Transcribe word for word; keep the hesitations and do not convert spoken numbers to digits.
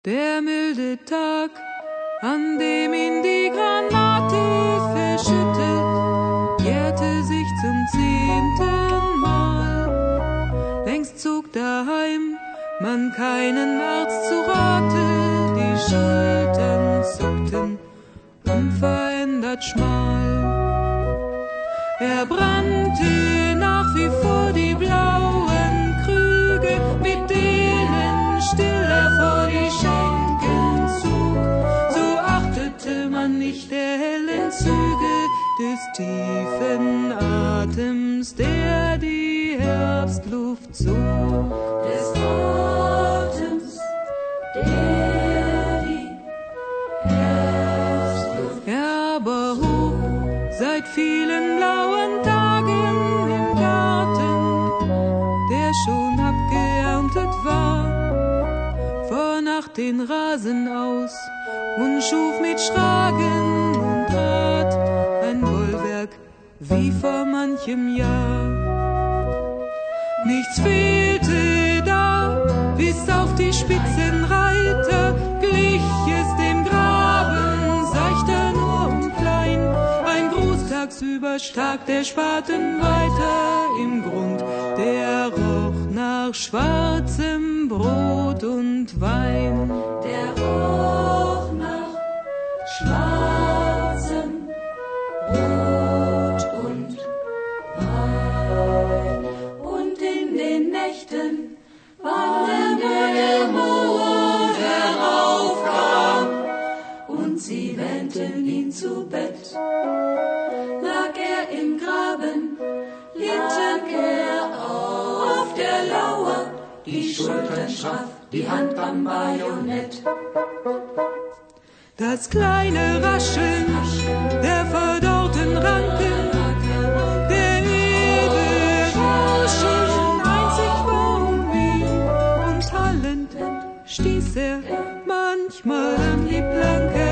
Der milde Tag, an dem ihn die Granate verschüttet, jährte sich zum zehnten Mal. Längst zog daheim man keinen Arzt zu Rate, die Schultern zuckten unverändert schmal. Er brannte nach wie vor die blauen Krüge, mit denen stiller vor die Schenken zog. So achtete man nicht der hellen Züge des tiefen Atems, der die Herbstluft zog. Des Atems, der die Herbstluft. Ja, aber hoch seit vielen blauen Tagen im Garten, der schon abgeerntet war, fuhr nach den Rasen aus und schuf mit Schragen und Draht ein Bollwerk wie vor manchem Jahr. Nichts fehlte da, bis auf die Spitzenreiter glich es dem Graben, seichter nur und klein. Ein Gruß tagsüber stak der Spaten weiter im Grund, der roch nach schwarzem Brot und Wein. Der roch nach schwarzem Brot und Wein. Und in den Nächten, wann der Mond heraufkam und sie wähnten ihn zu Bett, lag er im Graben, lag er auf der Lauer, die Schultern straff, die Hand am Bajonett. Das kleine Rascheln der verdorrten Ranken, der Erde rauschen einzig war und wie, und hallend stieß er manchmal an die Planke